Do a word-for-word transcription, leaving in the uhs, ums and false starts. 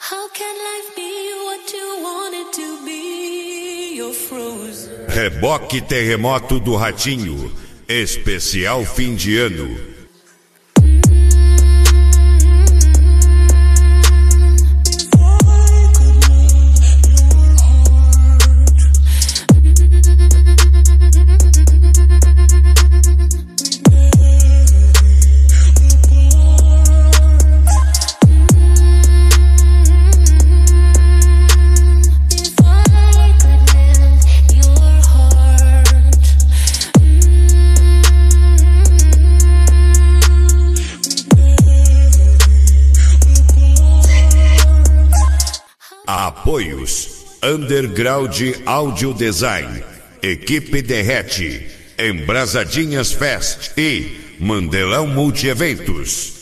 Reboque Terremoto do Ratinho, especial fim de ano. Apoios: Underground Audio Design, Equipe Derrete, Embrasadinhas Fest e Mandelão Multieventos.